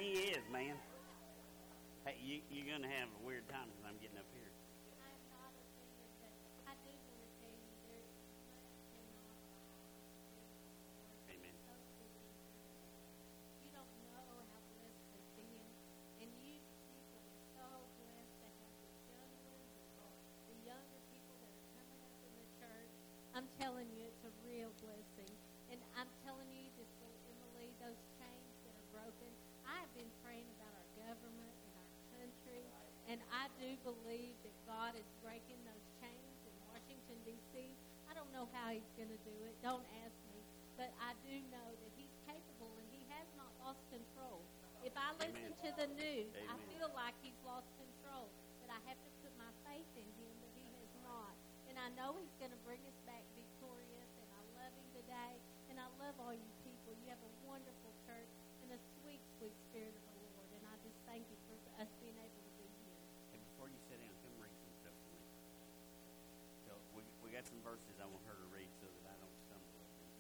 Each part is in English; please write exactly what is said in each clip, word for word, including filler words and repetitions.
She is, man. Hey, you, you're going to have a weird time when I'm getting up here. I'm not a singer, but I do want to tell you there is much cannot Amen. so believe. You don't know how blessed they've been, and you people are so blessed to have these young ones and the younger people that are coming up in the church. I'm telling you, it's a real blessing, and I'm telling you, this little Emily, those chains that are broken. I have been praying about our government and our country, and I do believe that God is breaking those chains in Washington, D C I don't know how he's going to do it. Don't ask me. But I do know that he's capable, and he has not lost control. If I listen Amen. to the news, Amen. I feel like he's lost control. But I have to put my faith in him that he has not. And I know he's going to bring us back victorious, and I love him today. And I love all you people. You have a wonderful church and a sweet, sweet spirit of the Lord. And I just thank you for us being able to be here. Hey, before you sit down, come read some stuff for me. So we, we got some verses I want her to read so that I don't stumble over them.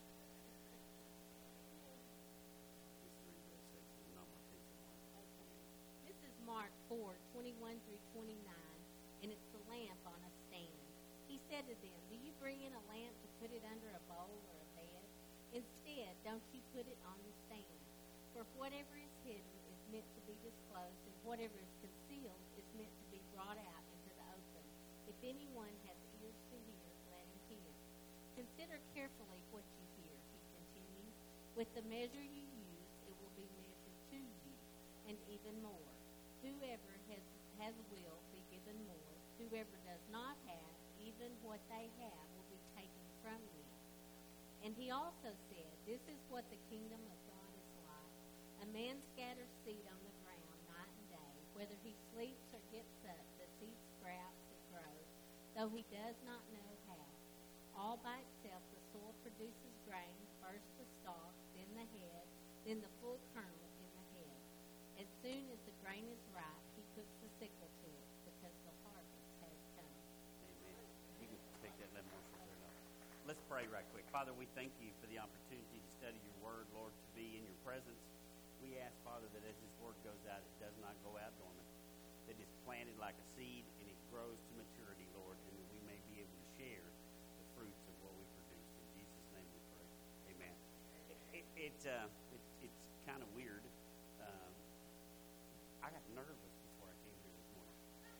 Just read that section, not my pencil mark. This is Mark four, twenty-one through twenty-nine, and it's the lamp on a stand. He said to them, "Do you bring in a lamp to put it under a bowl or a bed? Instead, don't you put it on the stand? For whatever is hidden is meant to be disclosed, and whatever is concealed is meant to be brought out into the open. If anyone has ears to hear, let him hear. Consider carefully what you hear," he continued. "With the measure you use, it will be measured to you, and even more. Whoever has, has will be given more. Whoever does not have, even what they have will be taken from them." And he also said, "This is what the kingdom of God is like. A man scatters seed on the ground night and day. Whether he sleeps or gets up, the seed sprouts and grows, though he does not know how. All by itself the soil produces grain, first the stalk, then the head, then the full kernel in the head. As soon as the grain is ripe, he puts the sickle to it, because the harvest has come." Amen. You can take that level more from there. Let's pray right quick. Father, we thank you for the opportunity to study your word, Lord, to be in your presence. We ask, Father, that as this word goes out, it does not go out dormant, that it's planted like a seed and it grows to maturity, Lord, and that we may be able to share the fruits of what we produce. In Jesus' name we pray. Amen. It, it, it, uh, it, it's kind of weird. Um, I got nervous before I came here this morning.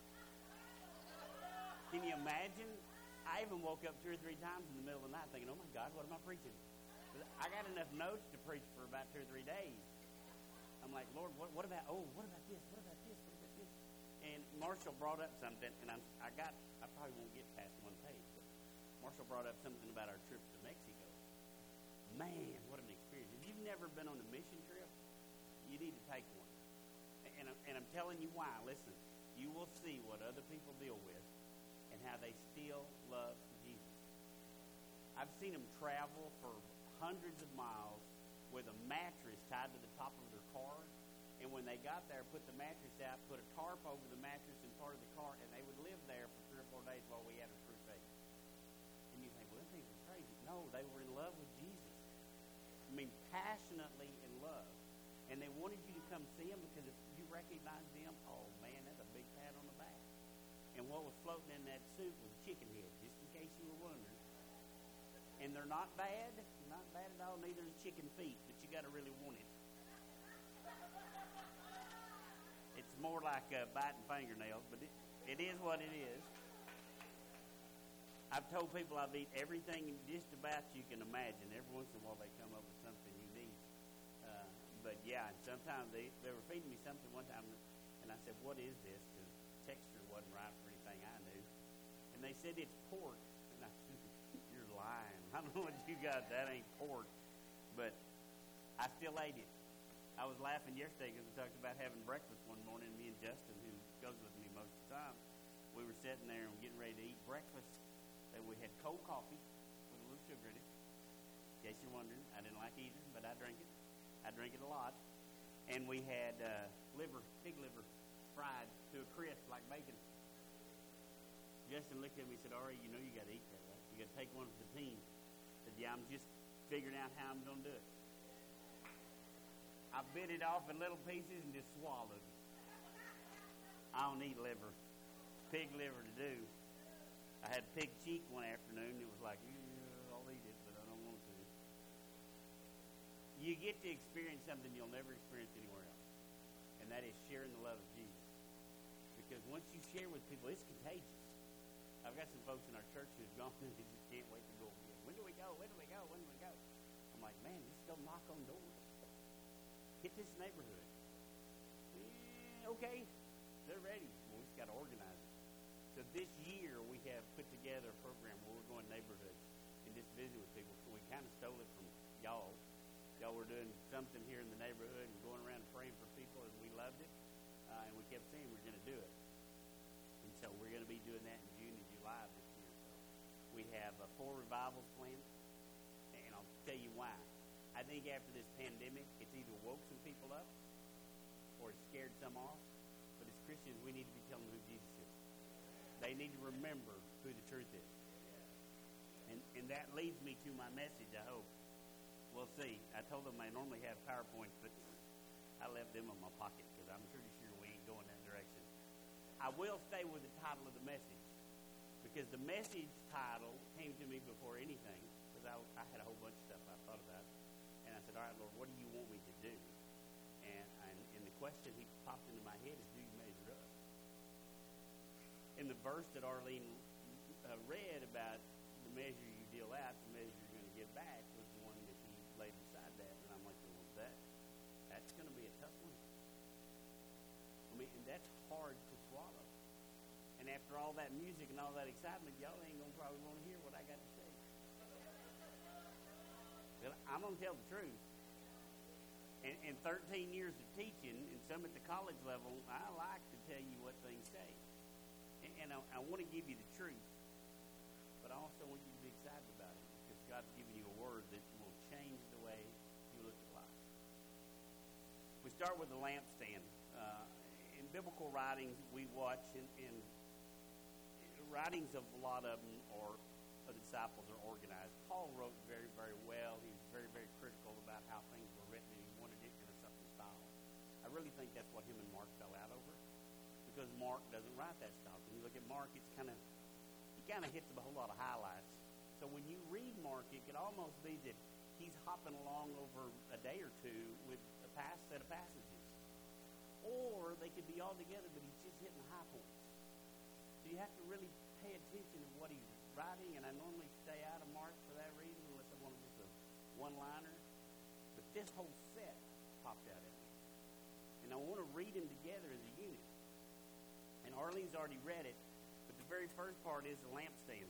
Can you imagine? I even woke up two or three times in the middle of the night thinking, "Oh my God, what am I preaching?" But I got enough notes to preach for about two or three days. I'm like, "Lord, what, what about, oh, what about this? What about this? What about this?" And Marshall brought up something, and I'm, I got, I probably won't get past one page, but Marshall brought up something about our trip to Mexico. Man, what an experience. If you've never been on a mission trip, you need to take one. And, I'm- and I'm telling you why. Listen, you will see what other people deal with and how they still love Jesus. I've seen them travel for hundreds of miles with a mattress tied to the top of their car. And when they got there, put the mattress out, put a tarp over the mattress in part of the car, and they would live there for three or four days while we had a crusade. And you think, well, them things are crazy. No, they were in love with Jesus. I mean, passionately in love. And they wanted you to come see them because if you recognize them, oh, man, that's a big pat on the back. And what was floating in that soup was chicken head, just in case you were wondering. And they're not bad, not bad at all, neither is chicken feet, but you got to really want it. It's more like uh, biting fingernails, but it, it is what it is. I've told people I've eaten everything just about you can imagine. Every once in a while they come up with something unique. Uh, but yeah, and sometimes they, they were feeding me something one time, and I said, "What is this?" Because the texture wasn't right for anything I knew. And they said, "It's pork." And I said, "You're lying. I don't know what you got. That ain't pork." But I still ate it. I was laughing yesterday because we talked about having breakfast one morning. Me and Justin, who goes with me most of the time, we were sitting there and getting ready to eat breakfast. And we had cold coffee with a little sugar in it. In case you're wondering, I didn't like either, but I drank it. I drink it a lot. And we had uh, liver, pig liver, fried to a crisp like bacon. Justin looked at me and said, "Ari, you know you got to eat that, right? You got to take one for the team." I said, "Yeah, I'm just figuring out how I'm going to do it." I bit it off in little pieces and just swallowed it. I don't eat liver. Pig liver to do. I had pig cheek one afternoon. It was like, yeah, I'll eat it, but I don't want to. You get to experience something you'll never experience anywhere else, and that is sharing the love of Jesus. Because once you share with people, it's contagious. I've got some folks in our church who've gone and they just can't wait to go again. When do we go? When do we go? When do we go? I'm like, man, just go knock on doors. Hit this neighborhood. Yeah, okay, they're ready. Well, we've got to organize it. So this year we have put together a program where we're going neighborhoods and just visit with people. So we kind of stole it from y'all. Y'all were doing something here in the neighborhood and going around praying for people, and we loved it. Uh, and we kept saying we're going to do it. And so we're going to be doing that in June and July of this year. So we have uh, four revivals planned, and I'll tell you why. I think after this pandemic, it's either woke some people up or it's scared some off. But as Christians, we need to be telling them who Jesus is. They need to remember who the truth is. And and that leads me to my message, I hope. We'll see. I told them I normally have PowerPoints, but I left them in my pocket because I'm pretty sure we ain't going that direction. I will stay with the title of the message because the message title came to me before anything because I, I had a whole bunch of stuff I thought about. And I said, all right, Lord, what do you want me to do? And, and, and the question he popped into my head is, do you measure up? In the verse that Arlene uh, read about the measure you deal out, the measure you're going to give back, was the one that he laid beside that. And I'm like, well, that that's going to be a tough one. I mean, and that's hard to swallow. And after all that music and all that excitement, y'all ain't going to probably want to hear what I got to say. Well, I'm going to tell the truth. And, and thirteen years of teaching, and some at the college level, I like to tell you what things say. And, and I, I want to give you the truth. But I also want you to be excited about it because God's given you a word that will change the way you look at life. We start with the lampstand. Uh, in biblical writings, we watch, and, and writings of a lot of them are, the disciples are organized. Paul wrote very, very well. He was very, very critical about how things were written, and he wanted it in a certain style. I really think that's what him and Mark fell out over, because Mark doesn't write that style. When you look at Mark, it's kind of, he kind of hits a whole lot of highlights. So when you read Mark, it could almost be that he's hopping along over a day or two with a past set of passages. Or they could be all together, but he's just hitting the high points. So you have to really pay attention to what he's writing, and I normally stay out of Mark for that reason unless I want to just a one-liner. But this whole set popped out at me. And I want to read them together as a unit. And Arlene's already read it, but the very first part is the lampstand.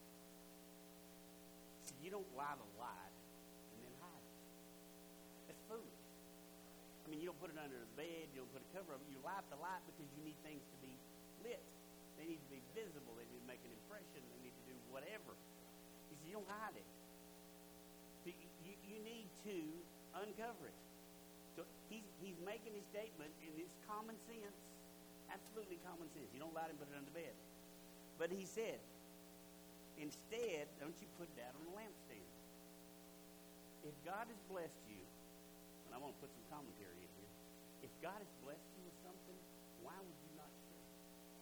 So you don't light a light and then hide it. That's foolish. I mean, you don't put it under the bed, you don't put a cover over it. You light the light because you need things to be lit. They need to be visible. They need to make an impression. They need to do whatever. He said, you don't hide it. So you, you need to uncover it. So he's, he's making his statement, and it's common sense, absolutely common sense. You don't light it and put it under the bed. But he said, instead, don't you put that on a lampstand. If God has blessed you, and I want to put some commentary in here, if God has blessed you with something, why would you not share it?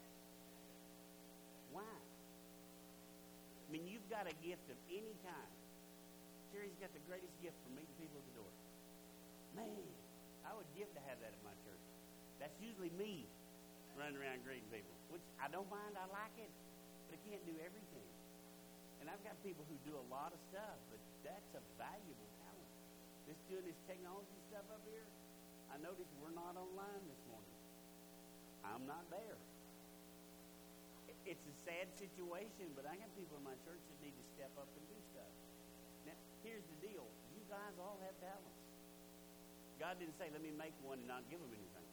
Why? I mean, you've got a gift of any kind. Sherry's got the greatest gift for meeting people at the door. Man, I would give to have that at my church. That's usually me running around greeting people, which I don't mind. I like it, but I can't do everything. And I've got people who do a lot of stuff, but that's a valuable talent. Just doing this technology stuff up here, I noticed we're not online this morning. I'm not there. It's a sad situation, but I got people in my church that need to step up and do stuff. Now, here's the deal. You guys all have talents. God didn't say, let me make one and not give them anything.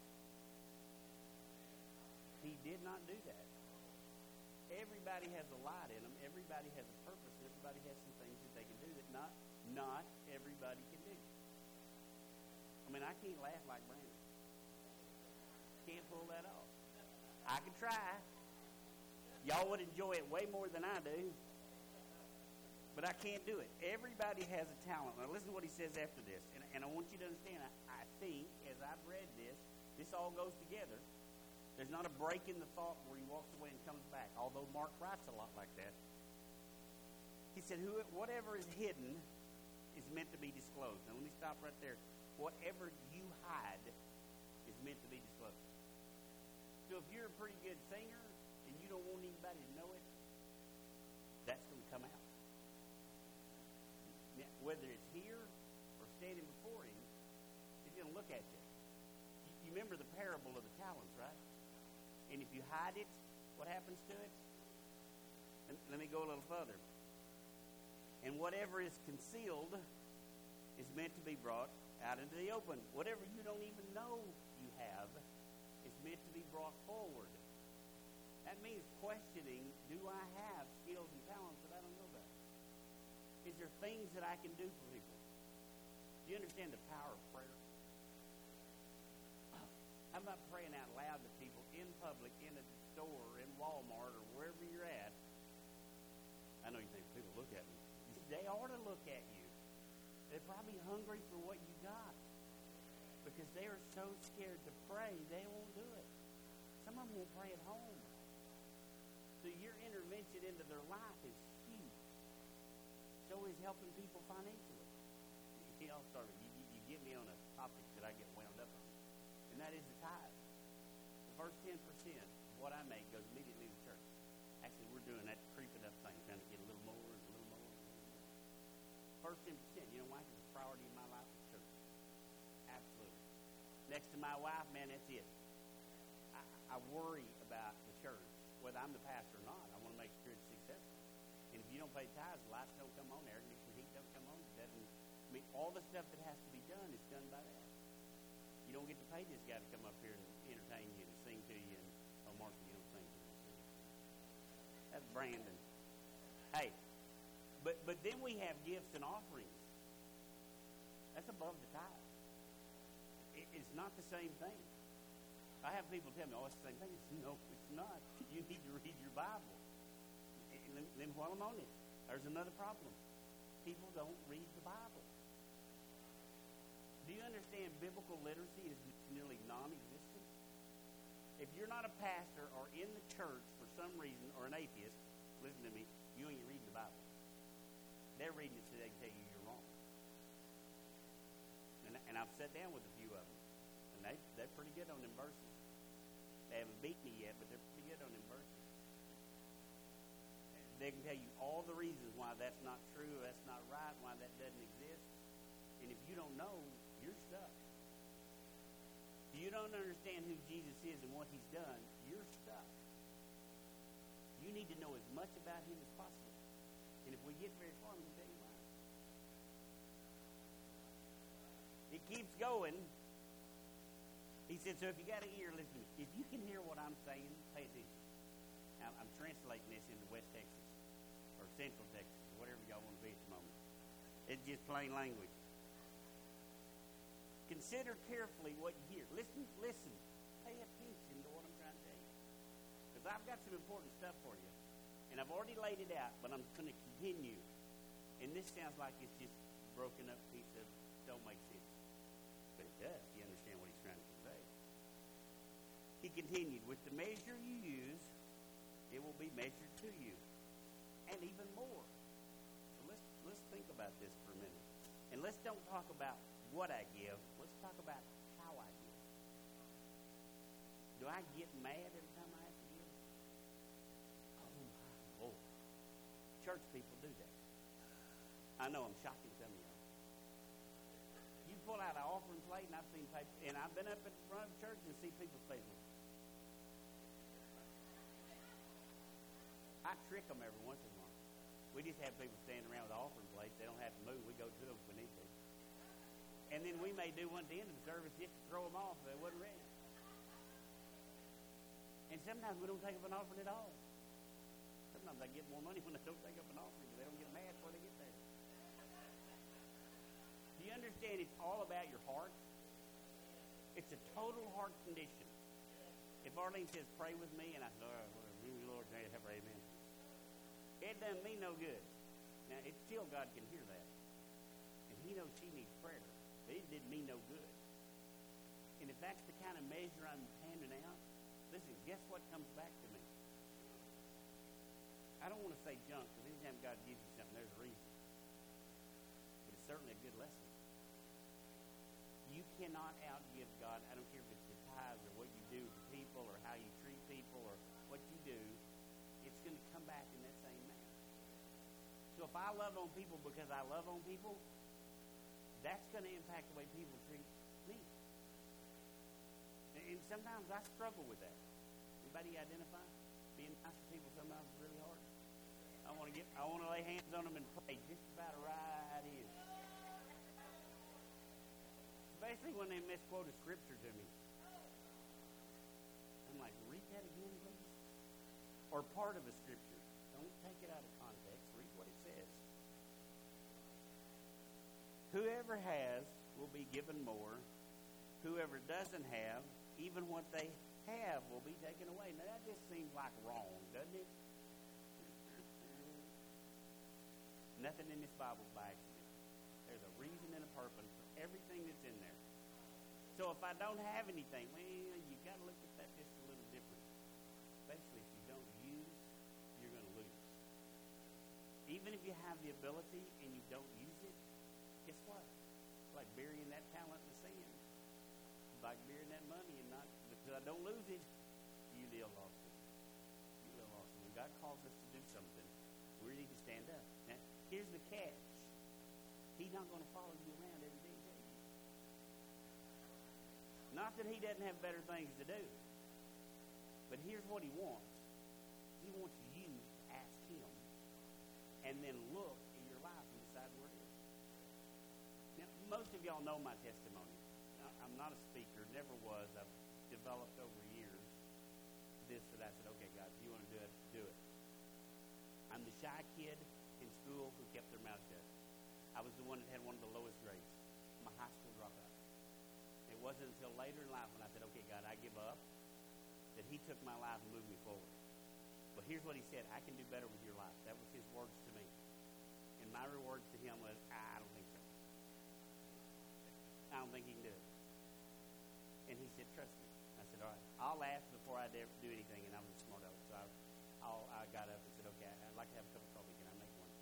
He did not do that. Everybody has a light in them. Everybody has a purpose. Everybody has some things that they can do that not, not everybody can do. I mean, I can't laugh like Brandon. Can't pull that off. I could try. Y'all would enjoy it way more than I do. But I can't do it. Everybody has a talent. Now listen to what he says after this. And, and I want you to understand, I, I think, as I've read this, this all goes together. There's not a break in the thought where he walks away and comes back, although Mark writes a lot like that. He said, Who, whatever is hidden is meant to be disclosed. Now let me stop right there. Whatever you hide is meant to be disclosed. So if you're a pretty good singer and you don't want anybody to know it, that's going to come out. Now, whether it's here or standing before him, he's going to look at you. you. You remember the parable of the talents, right? And if you hide it, what happens to it? And let me go a little further. And whatever is concealed is meant to be brought out into the open. Whatever you don't even know you have is meant to be brought forward. That means questioning, do I have skills and talents that I don't know about? Is there things that I can do for people? Do you understand the power of prayer? How about praying out loud to people in public, in a store, in Walmart, or wherever you're at? I know you think people look at me. They ought to look at you. They're probably hungry for what you got because they are so scared to pray, they won't do it. Some of them won't pray at home. So your intervention into their life is huge. So is helping people financially. You know, sorry, you, you get me on a topic that I get wound up on, and that is the tithe. The first ten percent of what I make goes immediately to the church. Actually, we're doing that creeping up thing, trying to get a little more and a little more. And a little more. First ten percent, you know why? Because the priority in my life is church. Absolutely. Next to my wife, man, that's it. I, I worry about the church, whether I'm the pastor or not. I want to make sure it's successful. And if you don't pay tithes, lights don't come on, air conditioning heat don't come on. It doesn't. I mean, all the stuff that has to be done is done by that. You don't get to pay this guy to come up here and entertain you and sing to you. And oh, Martha, you don't sing to me. That's Brandon. Hey, but but then we have gifts and offerings. That's above the tithe. It, it's not the same thing. I have people tell me, oh, it's the same thing. No, it's not. You need to read your Bible. And then while I'm on it, there's another problem. People don't read the Bible. Do you understand biblical literacy is nearly non-existent? If you're not a pastor or in the church for some reason, or an atheist, listen to me, you ain't reading the Bible. They're reading it so they can tell you you're wrong. And, and I've sat down with a few of them, and they, they're pretty good on them verses. They haven't beat me yet, but they're pretty good on them verses. They can tell you all the reasons why that's not true, that's not right, why that doesn't exist. And if you don't know, you're stuck. If you don't understand who Jesus is and what he's done, you're stuck. You need to know as much about him as possible. And if we get very far, I'm going to tell you why. It keeps going. He said, so if you got an ear, listen to me. If you can hear what I'm saying, pay attention. Now, I'm translating this into West Texas or Central Texas, or whatever y'all want to be at the moment. It's just plain language. Consider carefully what you hear. Listen, listen. Pay attention to what I'm trying to tell you. Because I've got some important stuff for you. And I've already laid it out, but I'm going to continue. And this sounds like it's just broken up piece of don't make sense. But it does. You understand what he's trying to convey. He continued, with the measure you use, it will be measured to you. And even more. So let's let's think about this for a minute. And let's don't talk about what I give. Let's talk about how I give. Do I get mad every time I have to give? Oh my Lord. Church people do that. I know I'm shocking some of y'all. You pull out an offering plate, and I've seen people, and I've been up at the front of the church and see people's faces. I trick them every once in a while. We just have people standing around with offering plates. They don't have to move. We go to them if we need to. And then we may do one at the end of the service just to throw them off if they wasn't ready. And sometimes we don't take up an offering at all. Sometimes they get more money when they don't take up an offering because they don't get mad before they get there. Do you understand it's all about your heart? It's a total heart condition. If Arlene says, pray with me, and I say, all right, whatever, you, Lord, have her, amen. It doesn't mean no good. Now, it's still God can hear that. And he knows she needs prayer. But it did me no good. And if that's the kind of measure I'm handing out, listen, guess what comes back to me? I don't want to say junk, because anytime God gives you something, there's a reason. But it's certainly a good lesson. You cannot outgive God. I don't care if it's your tithes or what you do to people or how you treat people or what you do. It's going to come back in that same manner. So if I love on people because I love on people, that's going to impact the way people treat me. And sometimes I struggle with that. Anybody identify? Being nice to people sometimes is really hard. I want to get. I want to lay hands on them and pray just about right in. Especially when they misquote a scripture to me. I'm like, read that again, please. Or part of a scripture. Don't take it out of context. Read what it says. Whoever has will be given more. Whoever doesn't have, even what they have will be taken away. Now, that just seems like wrong, doesn't it? Nothing in this Bible by accident. There's a reason and a purpose for everything that's in there. So if I don't have anything, well, you got to look at that just a little different. Especially if you don't use, you're going to lose. Even if you have the ability and you don't use it, guess what? It's like burying that talent in the sand. It's like burying that money and not, because I don't lose it, you will lost it. You will lost it. When God calls us to do something, we need to stand up. Now, here's the catch. He's not going to follow you around every day. Not that he doesn't have better things to do. But here's what he wants. He wants you to ask him and then look in your life and decide where it is. Now, most of y'all know my testimony. I'm not a speaker, never was. I've developed over years this that I said, okay, God, if you want to do it, do it. I'm the shy kid in school who kept their mouth shut. I was the one that had one of the lowest grades. I'm a high school dropout. It wasn't until later in life when I said, okay, God, I give up, that he took my life and moved me forward. But here's what he said, I can do better with your life. That was his words to me. And my rewards to him was, I don't think so. I don't think he can do it. And he said, trust me. I said, all right, I'll ask before I dare do anything, and I was a smart aleck. So I, I'll, I got up and said, okay, I'd like to have a cup of coffee. Can I make one?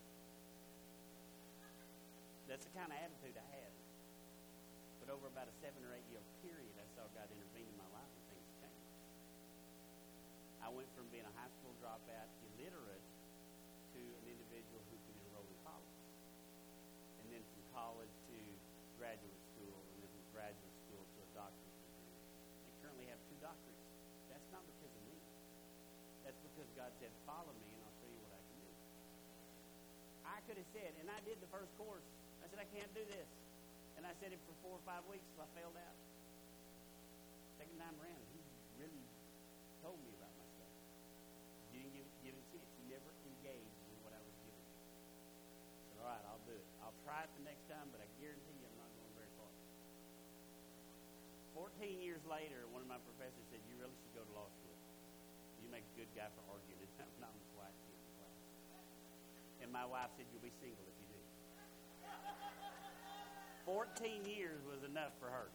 That's the kind of attitude I had. But over about a seven or eight year period, I saw God intervene in my life and things changed. I went from being a high school dropout, illiterate, to an individual who could enroll in college. And then from college to graduate school, and then from graduate school to a doctorate degree. I currently have two doctorates. That's not because of me. That's because God said, follow me and I'll show you what I can do. I could have said, and I did the first course, I said, I can't do this. And I said it for four or five weeks till I failed out. Second time around, he really told me about my stuff. You didn't give, give it a chance. You never engaged in what I was giving you. I said, all right, I'll do it. I'll try it the next time, but I guarantee you I'm not going very far. Fourteen years later, one of my professors said, you really should go to law school. You make a good guy for arguing. I'm not the quiet kid in the class. And my wife said, you'll be single if you do. Fourteen years was enough for her.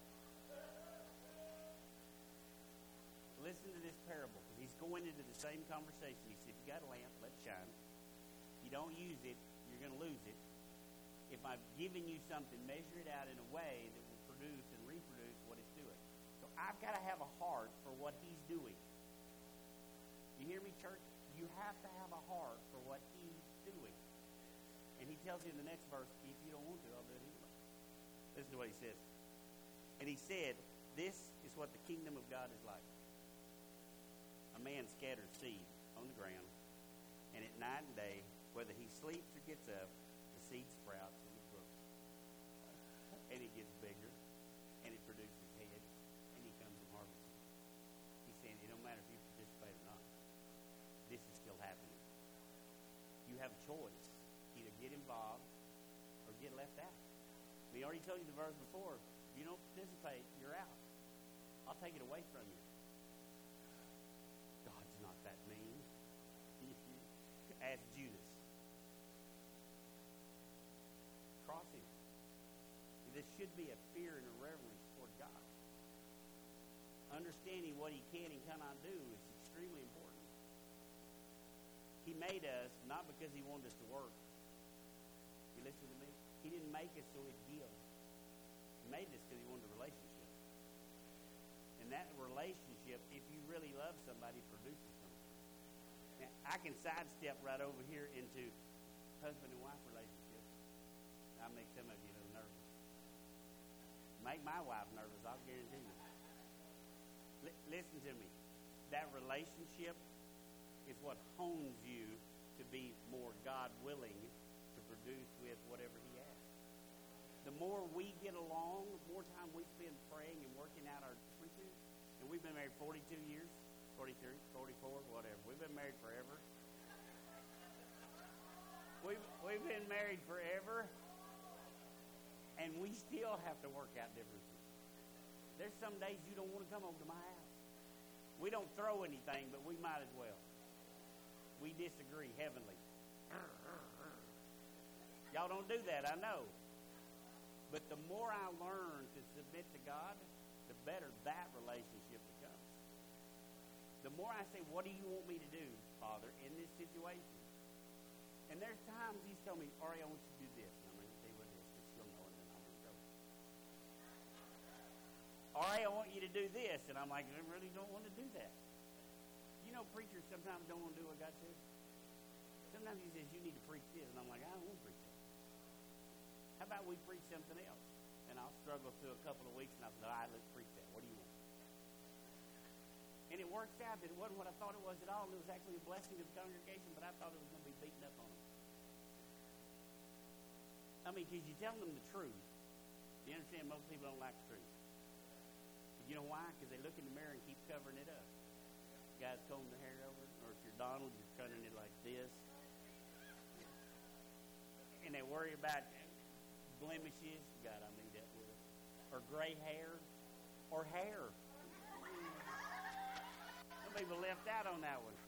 Listen to this parable, because he's going into the same conversation. He said, if you got a lamp, let it shine. If you don't use it, you're going to lose it. If I've given you something, measure it out in a way that will produce and reproduce what it's doing. So I've got to have a heart for what he's doing. You hear me, church? You have to have a heart for what he's doing. And he tells you in the next verse, if you don't want to, I'll do it anyway. Listen to what he says. And he said, this is what the kingdom of God is like. A man scatters seed on the ground, and at night and day, whether he sleeps or gets up, the seed sprouts and it grows. And it gets bigger, and it produces head, and he comes and harvests it. He's saying it don't matter if you participate or not. This is still happening. You have a choice. Either get involved or get left out. We already told you the verse before. If you don't participate, you're out. I'll take it away from you. God's not that mean. Ask Judas. there should be a fear and a reverence toward God. Understanding what he can and cannot do is extremely important. He made us not because he wanted us to work. You listen to me? He didn't make us so he'd give. He made us because he wanted a relationship. And that relationship, if you really love somebody, produces something. Now, I can sidestep right over here into husband and wife relationships. I'll make some of you a little nervous. Make my wife nervous, I'll guarantee you. L- listen to me. That relationship is what hones you to be more God-willing to produce with whatever he has. The more we get along, the more time we spend praying and working out our differences, and we've been married forty-two years, forty-three, forty-four, whatever. We've been married forever. We've, we've been married forever, and we still have to work out differences. There's some days you don't want to come over to my house. We don't throw anything, but we might as well. We disagree heavily. Y'all don't do that, I know. But the more I learn to submit to God, the better that relationship becomes. The more I say, what do you want me to do, Father, in this situation? And there's times he's told me, Ari, I want you to do this. And I'm going to tell you what it is, but you'll know it, and then I'm going to go. Ari, I want you to do this. And I'm like, I really don't want to do that. You know, preachers sometimes don't want to do what God says. Sometimes he says, you need to preach this. And I'm like, I don't want to preach that. How about we preach something else? And I'll struggle through a couple of weeks, and I'll say, all right, let's preach that. What do you want? And it worked out that it wasn't what I thought it was at all. It was actually a blessing to the congregation, but I thought it was going to be beaten up on them. I mean, because you tell them the truth. You understand most people don't like the truth. But you know why? Because they look in the mirror and keep covering it up. Guys comb their hair over, or if you're Donald, you're cutting it like this. And they worry about blemishes. God, I need that word. Or gray hair. Or hair. Some people left out on that one.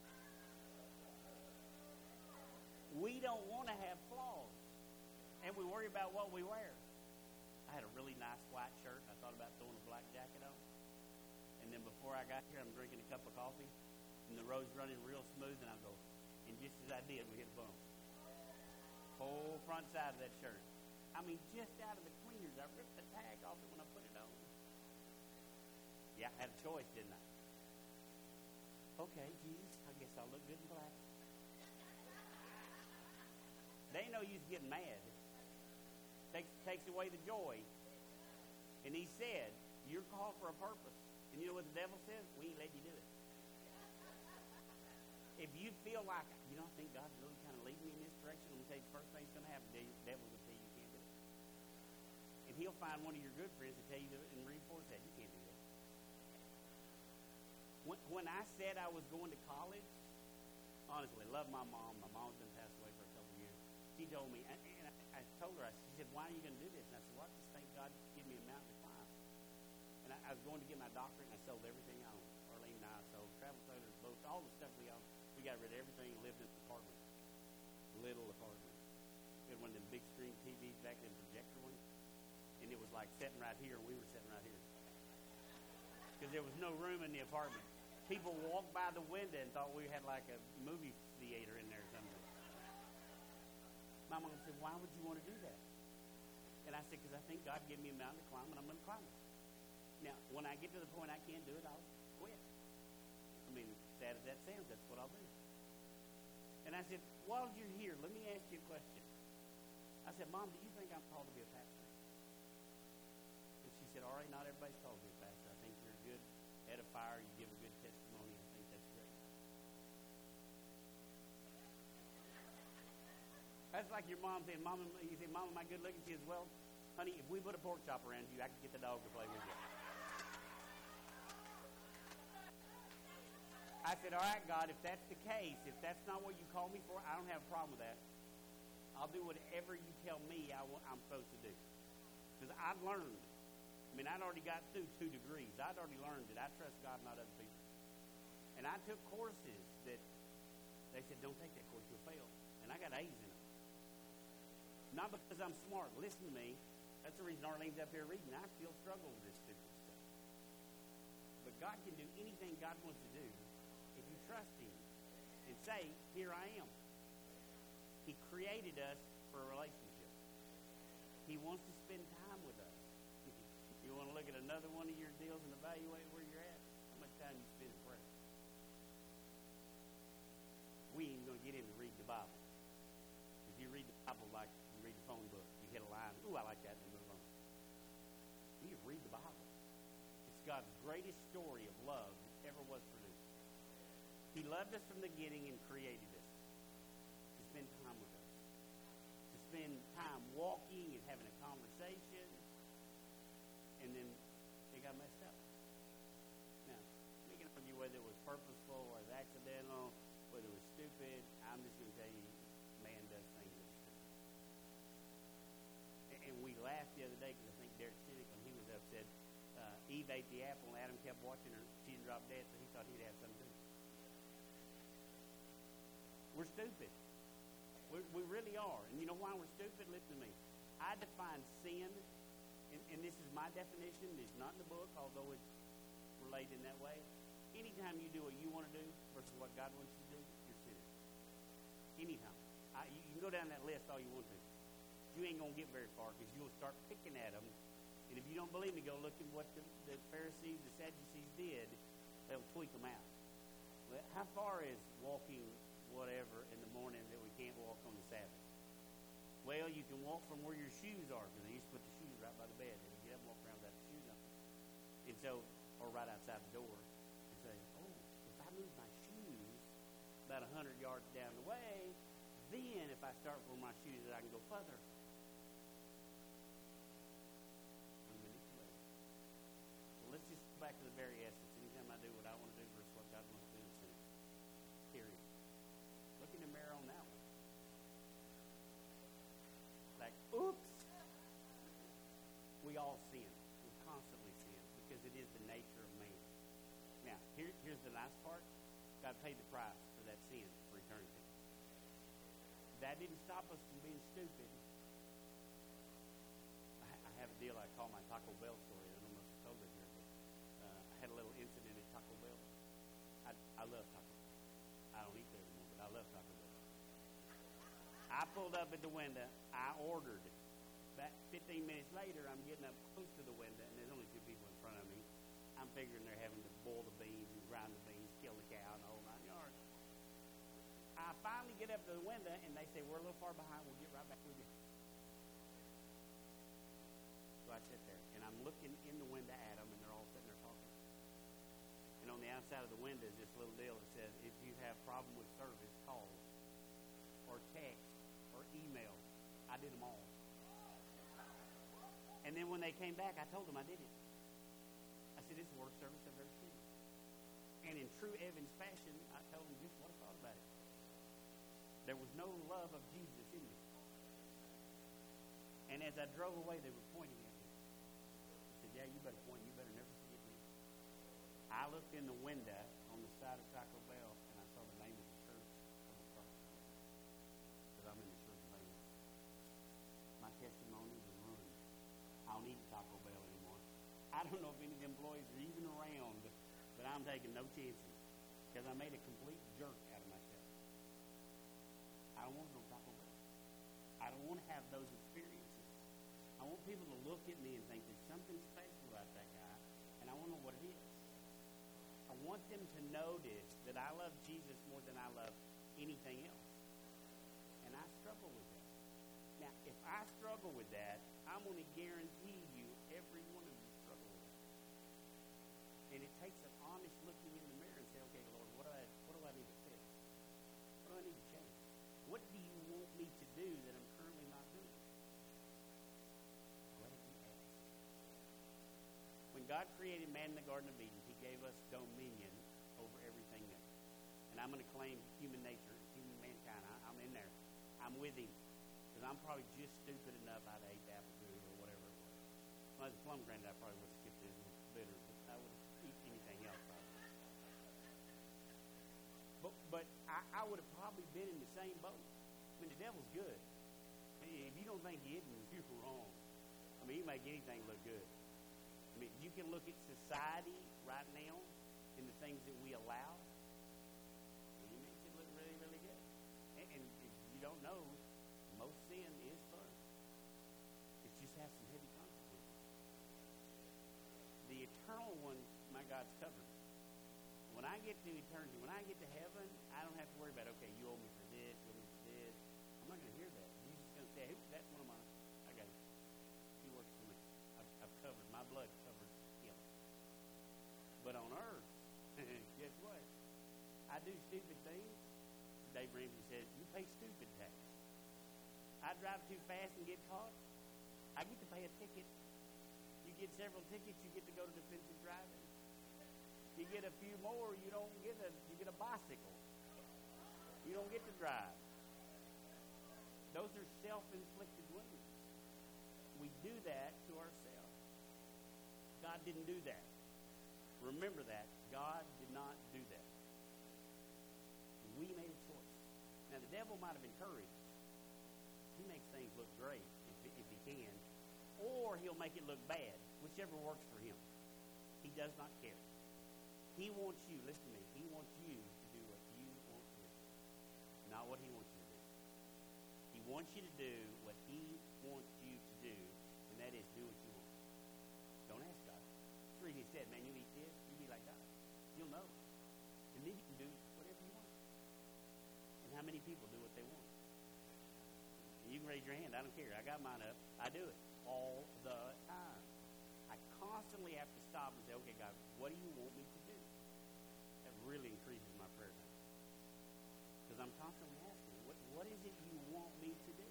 We don't want to have flaws. And we worry about what we wear. I had a really nice white shirt. I thought about throwing a black jacket on. And then before I got here, I'm drinking a cup of coffee. And the road's running real smooth. And I go, and just as I did, we hit a bump. Whole front side of that shirt. I mean, just out of the cleaners, I ripped the tag off it when I put it on. Yeah, I had a choice, didn't I? Okay, Jesus, I guess I'll look good in black. They ain't no use getting mad. Takes takes away the joy. And he said, you're called for a purpose. And you know what the devil says? We ain't let you do it. If you feel like, you know, I think God's really kind of leading me in this direction, I'm going to tell you the first thing that's going to happen. The devil will tell you you can't do it. And he'll find one of your good friends to tell you to, and reinforce that. You can't do that. When, when I said I was going to college, honestly, I love my mom. My mom's been passed away for a couple of years. She told me, and, and I, I told her, she said, why are you going to do this? And I said, well, I just think God give me a mountain to climb. And I, I was going to get my doctorate, and I sold everything I owned. Arlene and I sold travel trailers, boats, all the stuff we owned. We got rid of everything and lived in an apartment. Little apartment. We had one of them big screen T Vs back then, projector ones. And it was like sitting right here, and we were sitting right here. Because there was no room in the apartment. People walked by the window and thought we had like a movie theater in there or something. My mom said, why would you want to do that? And I said, because I think God gave me a mountain to climb, and I'm going to climb it. Now, when I get to the point I can't do it, I'll quit. I mean, sad as that sounds, that's what I'll do. And I said, while you're here, let me ask you a question. I said, Mom, do you think I'm called to be a pastor? And she said, all right, not everybody's called to be a pastor. I think you're a good edifier. You give a good testimony. I think that's great. That's like your mom saying, Mom, you say, Mom, am I good looking? She says, well, honey, if we put a pork chop around you, I can get the dog to play with you. I said, all right, God, if that's the case, if that's not what you call me for, I don't have a problem with that. I'll do whatever you tell me I w- I'm supposed to do. Because I'd learned. I mean, I'd already got through two degrees. I'd already learned that I trust God, not other people. And I took courses that they said, don't take that course, you'll fail. And I got A's in them. Not because I'm smart. Listen to me. That's the reason Arlene's up here reading. I still struggle with this stupid stuff. But God can do anything God wants to do if you trust Him and say, here I am. He created us for a relationship. He wants to spend time with us. You want to look at another one of your deals and evaluate where you're at? How much time you spend in prayer? We ain't going to get into reading the Bible. If you read the Bible like you read the phone book, you hit a line, ooh, I like that, and move on. You need to read the Bible. It's God's greatest story of love that ever was produced. He loved us from the beginning and created us to spend time with us, to spend time walking and having a conversation, and then it got messed up. Now, we can argue whether it was purposeful or it was accidental, whether it was stupid. I'm just going to tell you, man does things that are stupid. And, and we laughed the other day because I think Derek Cynic, when he was up, said uh, Eve ate the apple and Adam kept watching her. She didn't drop dead, so he thought he'd have something to do. We're stupid. We, we really are. And you know why we're stupid? Listen to me. I define sin, and, and this is my definition. It's not in the book, although it's related in that way. Anytime you do what you want to do versus what God wants you to do, you're sinning. Anytime. I, you, you can go down that list all you want to. You ain't going to get very far because you'll start picking at them. And if you don't believe me, go look at what the, the Pharisees, the Sadducees did. They'll tweak them out. Well, how far is walking whatever in the morning that we can't walk on the Sabbath? Well, you can walk from where your shoes are because they used to put the shoes right by the bed. They would get up and walk around without the shoes on. And so, or right outside the door. And say, oh, if I move my shoes about one hundred yards down the way, then if I start with my shoes, I can go further. I'm manipulated. Well, let's just go back to the very essence. Anytime I do what I want to do versus what God wants to do, it's sin. Period. Look in the mirror on that one. Like, oops. We all sin. We constantly sin because it is the nature of man. Now, here, here's the nice part. God paid the price for that sin for eternity. That didn't stop us from being stupid. I, I have a deal I call my Taco Bell story. I don't know if I told it here, but uh, I had a little incident at Taco Bell. I, I love Taco Bell. I don't eat there anymore, but I love Taco Bell. I pulled up at the window. I ordered. About fifteen minutes later, I'm getting up close to the window, and there's only two people in front of me. I'm figuring they're having to boil the beans and grind the beans, kill the cow, and the whole nine yards. I finally get up to the window, and they say, we're a little far behind. We'll get right back with you. So I sit there, and I'm looking in the window at them, and they're all sitting there talking. And on the outside of the window is this little deal that says, if you have problem with service, call or text or email. I did them all. And then when they came back, I told them I did it. I said, it's the worst service I've ever seen. And in true Evans fashion, I told them just what I thought about it. There was no love of Jesus in me. And as I drove away, they were pointing at me. I said, yeah, you better point. You better never forget me. I looked in the window on the side of Taco Bell, and I saw the name of the church on the front. Because I'm in the church of Amos. My testimony was ruined. I don't eat Taco Bell anymore. I don't know if any of the employees are even around, but I'm taking no chances because I made a complete jerk out of myself. I don't want no Taco Bell. I don't want to have those experiences. I want people to look at me and think there's something special about that guy, and I want to know what it is. I want them to notice that I love Jesus more than I love anything else, and I struggle with that. Now, if I struggle with that, I'm going to guarantee you every one of you struggle with that. And it takes an honest looking in the mirror and say, okay, Lord, what do I, what do I need to fix? What do I need to change? What do you want me to do that I'm currently not doing? What did you ask? When God created man in the Garden of Eden, He gave us dominion over everything else. And I'm going to claim human nature, human mankind. I, I'm in there. I'm with Him. Because I'm probably just stupid enough I'd ate apple food or whatever it was. When I was a plum granddad, I probably would have skipped it. It was bitter, but I would eat anything else probably. But, but I, I would have probably been in the same boat. I mean, the devil's good. Hey, if you don't think he is, you're wrong. I mean, you make anything look good. I mean, you can look at society right now and the things that we allow, and it makes it look really, really good. And, and if you don't know, most sin is fun. It just has some heavy consequences. The eternal one, my God's covered. When I get to eternity, when I get to heaven, I don't have to worry about, okay, you owe me for this, you owe me for this. I'm not going to hear that. He's just going to say, hey, that's one of my, I got it. He works for me. I've, I've covered, my blood covered him. But on earth, guess what? I do stupid things. Dave Ramsey said, you pay stupid tax. I drive too fast and get caught. I get to pay a ticket. You get several tickets, you get to go to defensive driving. You get a few more, you don't get a you get a bicycle. You don't get to drive. Those are self-inflicted wounds. We do that to ourselves. God didn't do that. Remember that. God did not do that. We made a choice. Now, the devil might have encouraged. He makes things look great if, if he can. Or he'll make it look bad, whichever works for him. He does not care. He wants you, listen to me, he wants you to do what you want to do, not what he wants you to do. He wants you to do what he wants you to do, and that is do what you want. Don't ask God. That's where he said, man, you eat this, you be like God. You'll know. And then you can do whatever you want. And how many people do what they want? And you can raise your hand. I don't care. I got mine up. I do it all the time. I constantly have to stop and say, okay, God, what do you want me to do? That really increases my prayer time. Because I'm constantly asking, what, what is it you want me to do?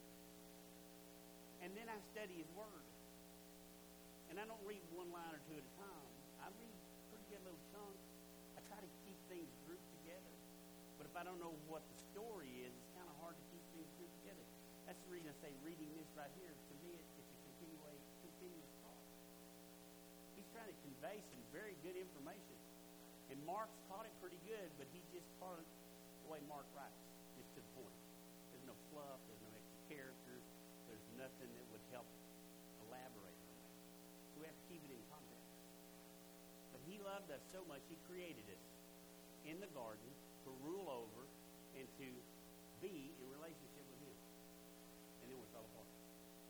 And then I study his word. And I don't read one line or two at a time. I read pretty good little chunks. I try to keep things grouped together. But if I don't know what the story is, it's kind of hard to keep things grouped together. That's the reason I say reading this right here, to me, it, it's a continuous, continuous thought. He's trying to convey some very good information. And Mark's caught it pretty good, but he just caught it the way Mark writes, just to the point. There's no fluff, there's no extra characters, there's nothing that would help elaborate on that. So we have to keep it in context. But he loved us so much, he created us in the garden to rule over and to be in relationship with him. And then we fell apart.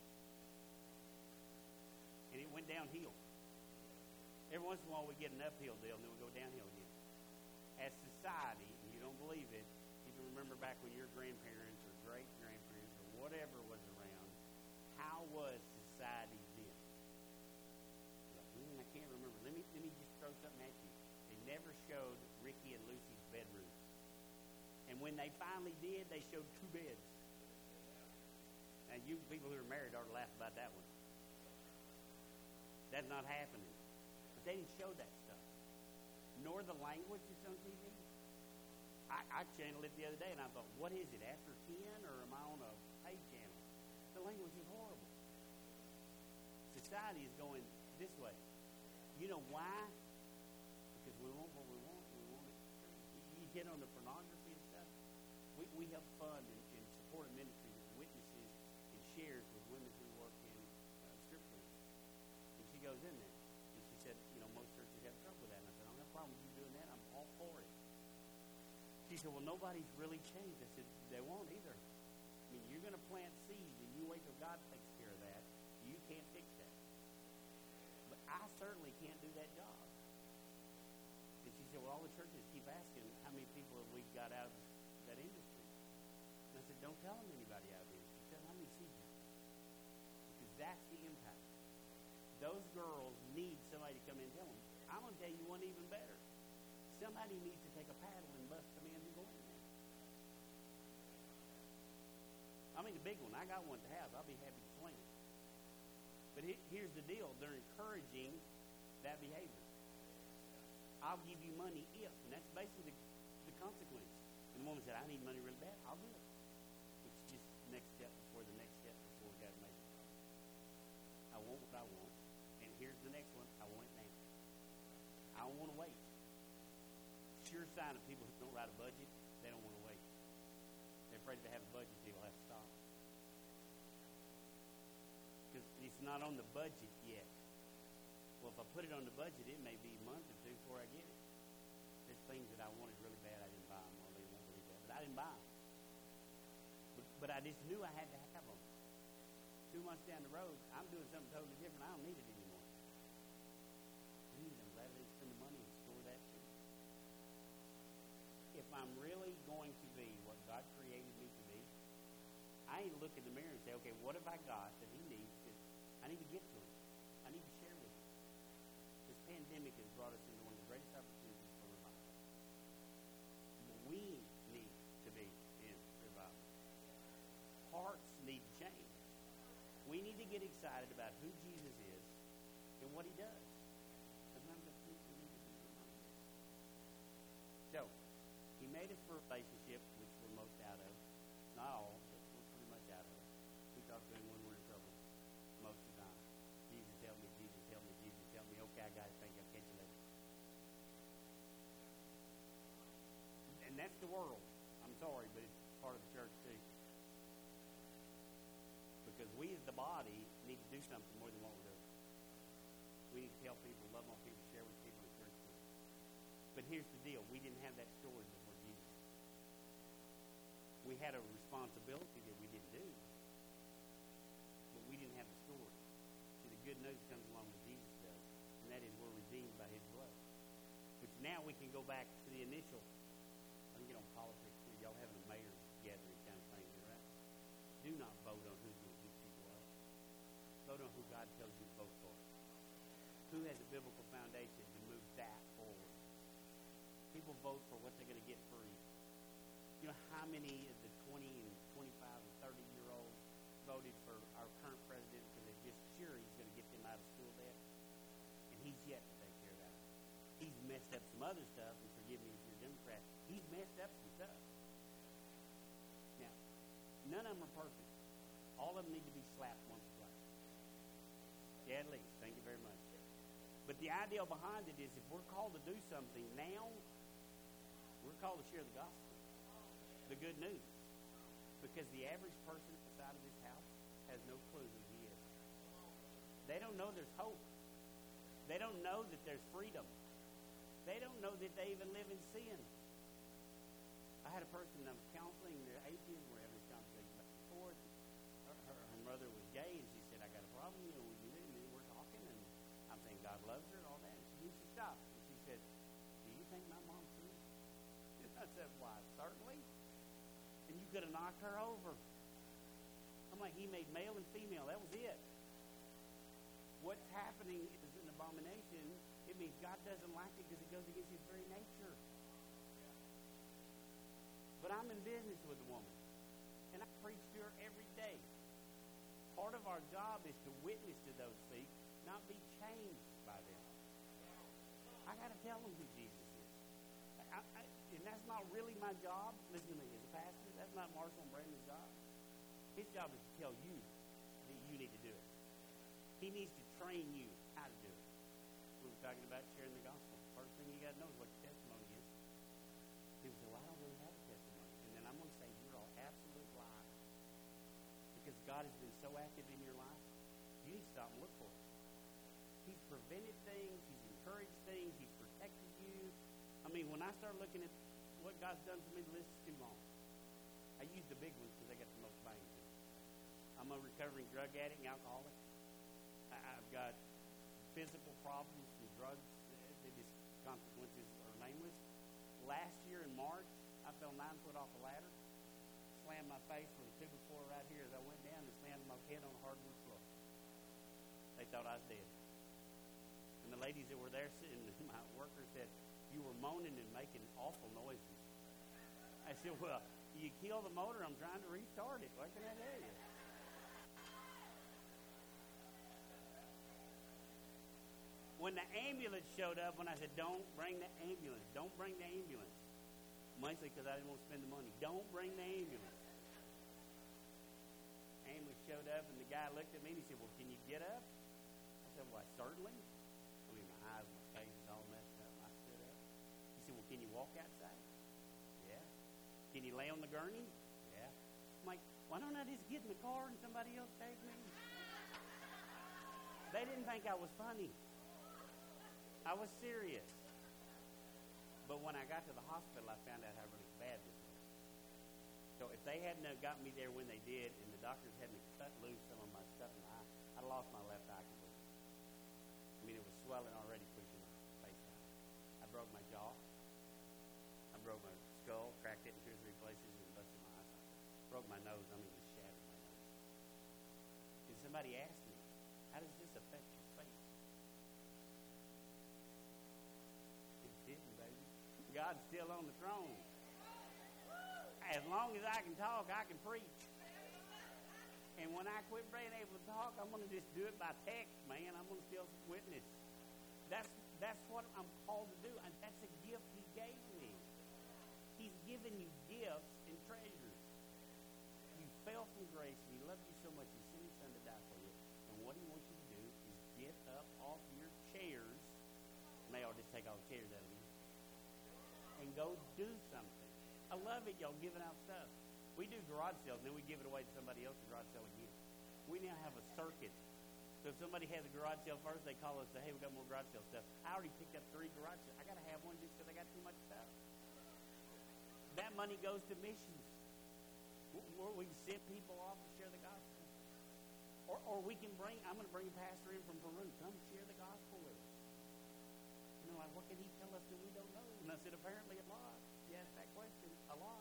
And it went downhill. Every once in a while we get an uphill deal, and then we go downhill again. As society, and you don't believe it, you can remember back when your grandparents or great-grandparents or whatever was around, how was society then? You're like, mm, I can't remember. Let me, let me just throw something at you. They never showed Ricky and Lucy's bedroom. And when they finally did, they showed two beds. Now, you people who are married ought to laugh about that one. That's not happening. But they didn't show that stuff. Nor the language that's on T V. I, I channeled it the other day, and I thought, what is it, after ten, or am I on a pay channel? The language is horrible. Society is going this way. You know why? Because we want what we want. We want it. You hit on the pornography and stuff. We, we help fund and, and support a ministry that witnesses and shares with women who work in uh, strip clubs. And she goes in there. And she said, you know, most churches have trouble with that. And I said, I don't have a problem with you doing that. I'm all for it. She said, well, nobody's really changed. I said, they won't either. I mean, you're going to plant seeds, and you wait till God takes care of that. You can't fix that. But I certainly can't do that job. And she said, well, all the churches keep asking how many people have we got out of that industry. And I said, don't tell them anybody out of the industry. Tell them how many seeds you plant. Because that's the impact. Those girls need somebody to come in and tell them. I'm going to tell you one even better. Somebody needs to take a paddle and bust some in and go in there. I mean, the big one. I got one at the house. I'll be happy to swing it. But he, here's the deal. They're encouraging that behavior. I'll give you money if. And that's basically the, the consequence. And the woman said, I need money really bad. I'll do it. Which is just the next step before the next step before we got to make it. I want what I want. And here's the next one. I want it now. I don't want to wait. Sure sign of people who don't write a budget, they don't want to wait. They're afraid to have a budget, they will have to stop. because it's not on the budget yet. Well, if I put it on the budget, it may be a month or two before I get it. There's things that I wanted really bad. I didn't buy them. Or they won't believe that, but I didn't buy them. But, but I just knew I had to have them. Two months down the road, I'm doing something totally different. I don't need it anymore. Dude, I'm glad I didn't spend the money and store that too. If I'm really going to be what God created me to be, I need to look in the mirror and say, okay, what have I got that he needs? That I need to give to him. I need to share with him. This pandemic has brought us into one of the greatest opportunities for revival. We need to be in revival. Hearts need to change. We need to get excited about who Jesus is and what he does. Remember the things we need to be reminded. So, he made us for a relationship, which we're most out of. Not all, but we're pretty much out of it. We talk to him when we're in trouble, most of the time. Jesus, help me, Jesus, help me, Jesus, help me. Okay, I got it, thank you, I'll catch you later. And that's the world. I'm sorry, but it's part of the church too. Because we as the body need to do something more than what we're doing. We need to tell people, love on people, share with people, encourage people. But here's the deal. We didn't have that story before Jesus. We had a responsibility that we didn't do. But we didn't have the story. See, the good news comes along with Jesus does. And that is we're redeemed by his blood. Which now we can go back to the initial. I can get on politics here. Y'all having a mayor's gathering kind of thing here, right? Do not vote on who's going to get people up. Vote on who God tells you to vote for. Who has a biblical foundation to move that forward? People vote for what they're going to get free. You know how many of the twenty and twenty-five and thirty year olds voted for our current president because they're just sure he's going to get them out of school debt? And he's yet to take care of that. He's messed up some other stuff, and forgive me if you're a Democrat, he's messed up some stuff. Now, none of them are perfect. All of them need to be slapped once or twice. Yeah, at least. Thank you very much. But the idea behind it is if we're called to do something now, we're called to share the gospel, the good news. Because the average person outside of this house has no clue who he is. They don't know there's hope. They don't know that there's freedom. They don't know that they even live in sin. I had a person I was counseling, they're atheist, we're having this conversation back and forth. Her, her, her mother was gay, and she said, I got a problem, you know, we and then we're talking, and I'm saying God loves her and all that. And she stopped, and she said, do you think my mom's true? And I said, why, certainly. And you could have knocked her over. I'm like, he made male and female, that was it. What's happening is an abomination. It means God doesn't like it because it goes against his very nature. But I'm in business with a woman, and I preach to her every day. Part of our job is to witness to those things, not be changed by them. I got to tell them who Jesus is. I, I, and that's not really my job. Listen to me, as a pastor, that's not Marshall and Brandon's job. His job is to tell you that you need to do it. He needs to train you how to do it. We were talking about sharing the gospel. First thing you got to know is what your testimony is. People say, well, I don't really have a testimony. And then I'm going to say, you're all absolute lies. Because God has been so active in your life, you need to stop and look for it. He's prevented things. He's encouraged things. He's protected you. I mean, when I start looking at what God's done for me, the list is too long. I use the big ones because they got the most bang to it. I'm a recovering drug addict and alcoholic. I've got physical problems from drugs. The consequences are nameless. Last year in March, I fell nine foot off a ladder, slammed my face with a two by four right here as I went down, and slammed my head on a hardwood floor. They thought I was dead. And the ladies that were there sitting, my workers said, you were moaning and making awful noises. I said, well, you kill the motor, I'm trying to restart it. What can I tell you? When the ambulance showed up, when I said, don't bring the ambulance, don't bring the ambulance. Mostly because I didn't want to spend the money. Don't bring the ambulance. Ambulance showed up, and the guy looked at me, and he said, well, can you get up? I said, well, certainly. I mean, my eyes, my face is all messed up. I stood up. He said, well, can you walk outside? Yeah. Can you lay on the gurney? Yeah. I'm like, why don't I just get in the car and somebody else take me? They didn't think I was funny. I was serious. But when I got to the hospital, I found out how really bad this was. So if they hadn't have got me there when they did, and the doctors hadn't cut loose some of my stuff in the eye, I'd have lost my left eye completely. I mean, it was swelling already, pushing my face out. I broke my jaw. I broke my skull, cracked it in two or three places, and busted my eye socket. Broke my nose. I mean, just shattered my nose. And somebody asked me, how does this affect your faith? It didn't, baby. God's still on the throne. As long as I can talk, I can preach. And when I quit being able to talk, I'm going to just do it by text, man. I'm going to still witness. That's that's what I'm called to do, and that's a gift He gave me. He's given you gifts and treasures. You fell from grace, and He loved you so much, He sent His Son to die for you. And what He wants you to do is get up off your chairs. May I just take all the chairs out of you? And go do something. I love it, y'all giving out stuff. We do garage sales, and then we give it away to somebody else to garage sale again. We now have a circuit. So if somebody has a garage sale first, they call us and say, hey, we got more garage sale stuff. I already picked up three garage sales. I got to have one just because I got too much stuff. That money goes to missions. Where we can send people off to share the gospel. Or, or we can bring, I'm going to bring a pastor in from Peru. Come share the gospel with us. You know, like, what can he tell us that we don't know? And I said, apparently a lot. You asked that question, a lot.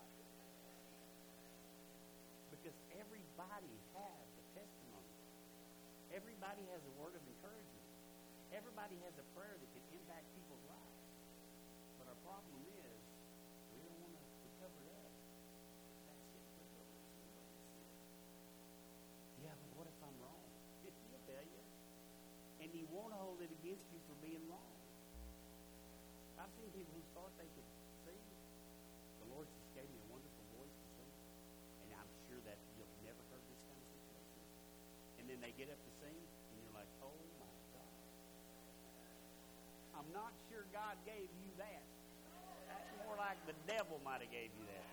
Because everybody has a testimony. Everybody has a word of encouragement. Everybody has a prayer that can impact people's lives. But our problem is, we don't want to cover it up. That's it. Put it over so nobody can see it. Yeah, but what if I'm wrong? He'll tell you. And He won't hold it against you for being wrong. I've seen people who thought they could sing. The Lord just gave me a wonderful voice to sing. And I'm sure that you've never heard this kind of situation. And then they get up to sing, and you're like, oh, my God. I'm not sure God gave you that. That's more like the devil might have gave you that.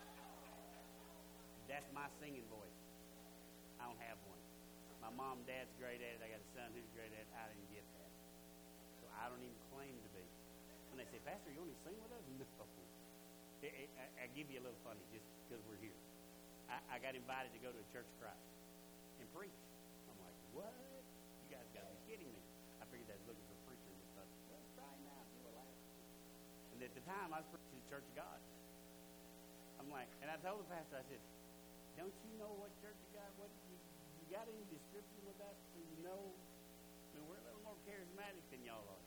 That's my singing voice. I don't have one. My mom and dad's great at it. I got a son who's great at it. I didn't get that. So I don't even claim to be. When they say, Pastor, you only sing with us? No. I, I, I give you a little funny just because we're here. I, I got invited to go to a Church of Christ and preach. I'm like, what? You guys got to be kidding me. I figured they was looking for a preacher and just thought, well, try him out, see what happens. And at the time, I was preaching at the Church of God. I'm like, and I told the pastor, I said, don't you know what Church of God, what you, you got any description with that so you know? I mean, we're a little more charismatic than y'all are.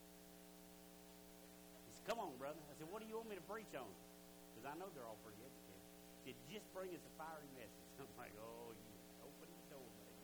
He said, come on, brother. I said, what do you want me to preach on? Because I know they're all pretty educated. He said, just bring us a fiery message. I'm like, oh, you open the door, buddy.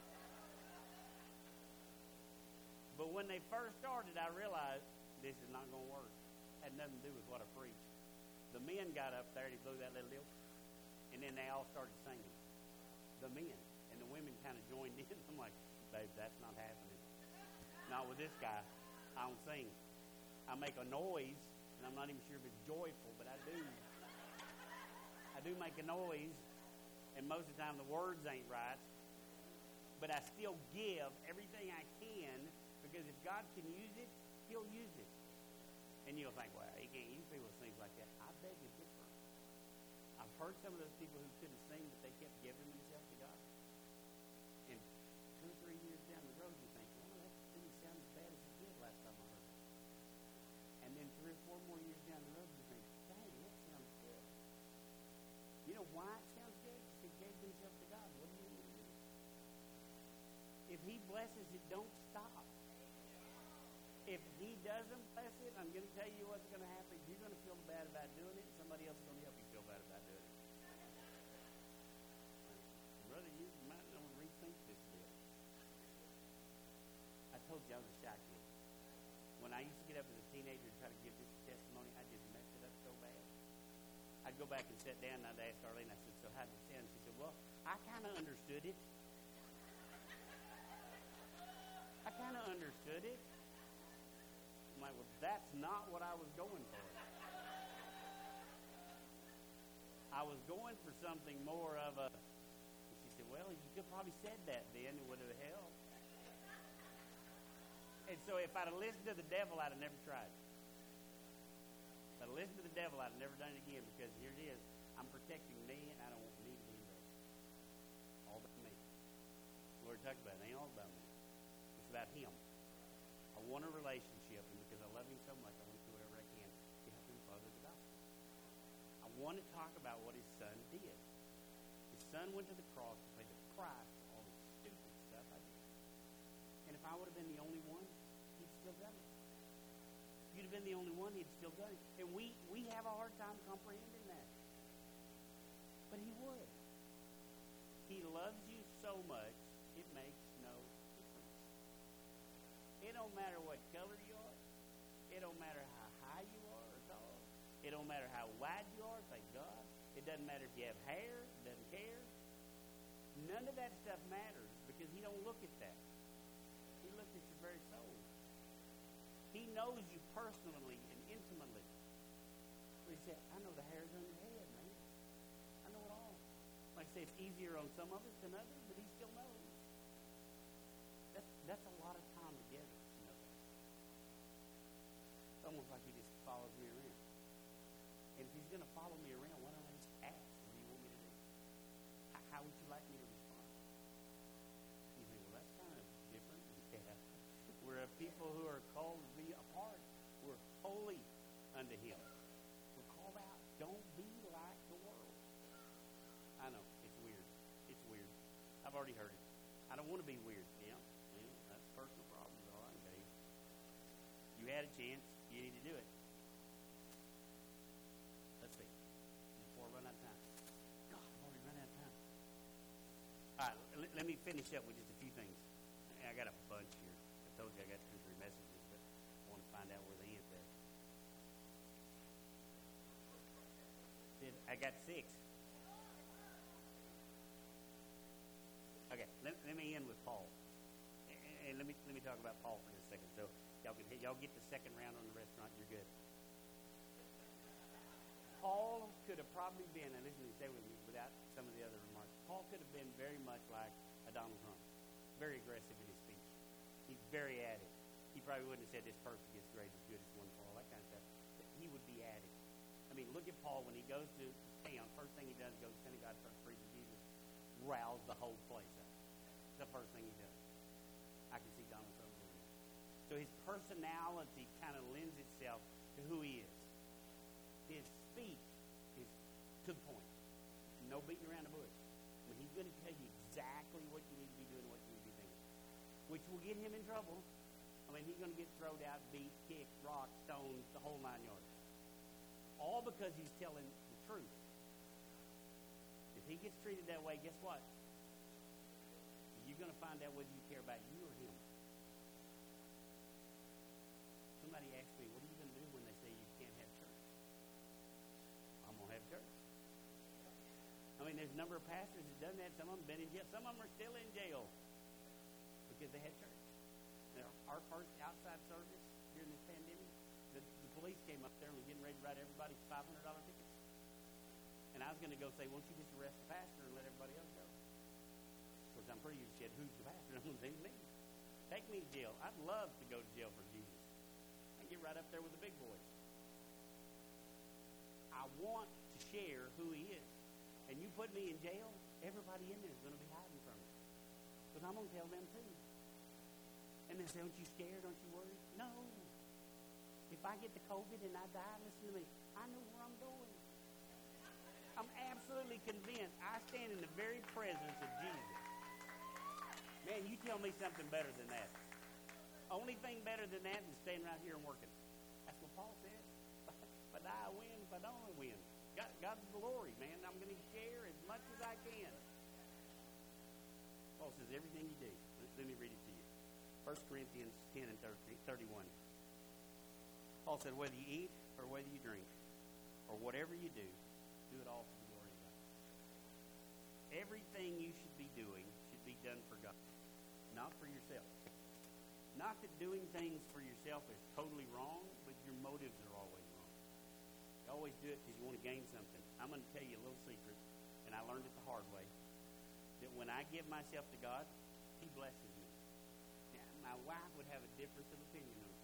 But when they first started, I realized this is not going to work. It had nothing to do with what I preached. The men got up there and he blew that little deal. And then they all started singing. The men. And the women kind of joined in. I'm like, babe, that's not happening. Not with this guy. I don't sing. I make a noise, and I'm not even sure if it's joyful, but I do. I do make a noise, and most of the time the words ain't right. But I still give everything I can, because if God can use it, He'll use it. And you'll think, well, He can't use people with things like that. I beg to differ. I've heard some of those people who couldn't sing, but they kept giving themselves to God. And two or three years down the road, you think, well, that didn't sound as bad as it did last time I heard it. And then three or four more years down the road, you think, dang, that sounds good. You know why it sounds good? Because they gave themselves to God. What do you want to do? If He blesses it, don't stop. If He doesn't bless it, I'm going to tell you what's going to happen. You're going to feel bad about doing it, and somebody else is going to help you feel bad about doing it. Brother, you might want to rethink this bit. I told you I was a shy kid. When I used to get up as a teenager and try to give this testimony, I just messed it up so bad. I'd go back and sit down, and I'd ask Arlene, I said, so how did it sound? She said, well, I kind of understood it. I kind of understood it. I'm like, well, that's not what I was going for. I was going for something more of a, she said, well, you could probably said that then, it would have helped. I'd have listened to the devil, I'd have never tried. If I'd have listened to the devil, I'd have never done it again, because here it is. I'm protecting me, and I don't want me to be involved. All about me. The Lord talked about it. It ain't all about me. It's about him. I want a relationship, and because I love him so much, I want to do whatever I can to help him further the gospel. I want to talk about what his son did. His son went to the cross to pay the price for all the stupid stuff I did. And if I would have been the only one, he'd still done it. If you'd have been the only one, he'd still done it. And we, we have a hard time comprehending that. But he would. He loves you so much, it makes no difference. It don't matter what color you are. It don't matter how high you are or tall. It don't matter how wide you are, thank God. It doesn't matter if you have hair. It doesn't care. None of that stuff matters, because he don't look at that. He looks at your very soul. He knows you personally and intimately. He said, I know the hairs on your head, man. I know it all. Like I say, it's easier on some of us than others, but he still knows. That's, that's a lot of time together, you know that. It's almost like he just follows me around. And if he's going to follow me around, why don't I just ask, what do you want me to do? How, how would you like me to respond? You think, well, that's kind of different. Yeah. We're a people who are called to be apart. We're holy unto him. We're called out. Don't be like the world. I know, it's weird. It's weird. I've already heard it. I don't want to be weird. Yeah, yeah, that's personal problems, all I can tell you. You had a chance. You need to do it. Let's see. Before I run out of time. God, I've already run out of time. All right, let, let me finish up with just a few things. I got a bunch here. I told you I got two or three messages, but I want to find out where they end at. I got six. Okay, let, let me end with Paul. And, and let me let me talk about Paul for just a second. So y'all can y'all get the second round on the restaurant, you're good. Paul could have probably been, and listen to me, stay with me without some of the other remarks. Paul could have been very much like a Donald Trump, very aggressive in his speech. He's very at it. He probably wouldn't have said this person gets great as good as one Paul, that kind of stuff. But he would be at it. I mean, look at Paul when he goes to town. First thing he does is go to synagogue, starts preaching Jesus, rouse the whole place up. The first thing he does. I can see Donald Trump doing that. So his personality kind of lends itself to who he is. His speech is to the point. No beating around the bush. I mean, he's going to tell you exactly what you need to be doing, what you need to be thinking, which will get him in trouble. I mean, he's going to get thrown out, beat, kicked, rocked, stones, the whole nine yards. All because he's telling the truth. If he gets treated that way, guess what? You're going to find out whether you care about you or him. Somebody asked me, what are you going to do when they say you can't have church? I'm going to have church. I mean, there's a number of pastors that done that. Some of them been in jail. Some of them are still in jail because they had church. Now, our first outside service during this pandemic, the, the police came up there and was getting ready to write everybody five hundred dollars tickets. And I was going to go say, won't you just arrest the pastor and let everybody else go? Of course, I'm pretty sure said, who's the pastor? I'm going to say, me. Take me to jail. I'd love to go to jail for Jesus. I get right up there with the big boys. I want to share who he is. And you put me in jail, everybody in there is going to be hiding from me. Because I'm going to tell them too. And they say, aren't you scared? Aren't you worried? No. If I get the COVID and I die, listen to me, I know where I'm going. I'm absolutely convinced I stand in the very presence of Jesus. Man, you tell me something better than that. Only thing better than that is staying right here and working. That's what Paul said. If I die, I win. If I don't, I win. God, God's glory, man. I'm going to share as much as I can. Paul says, everything you do. Let, let me read it to you. First Corinthians ten and thirty-one. Paul said, whether you eat or whether you drink or whatever you do, do it all for the glory of God. Everything you should be doing should be done for God, not for yourself. Not that doing things for yourself is totally wrong, but your motives are always wrong. You always do it because you want to gain something. I'm going to tell you a little secret, and I learned it the hard way, that when I give myself to God, he blesses me. Now, my wife would have a difference of opinion on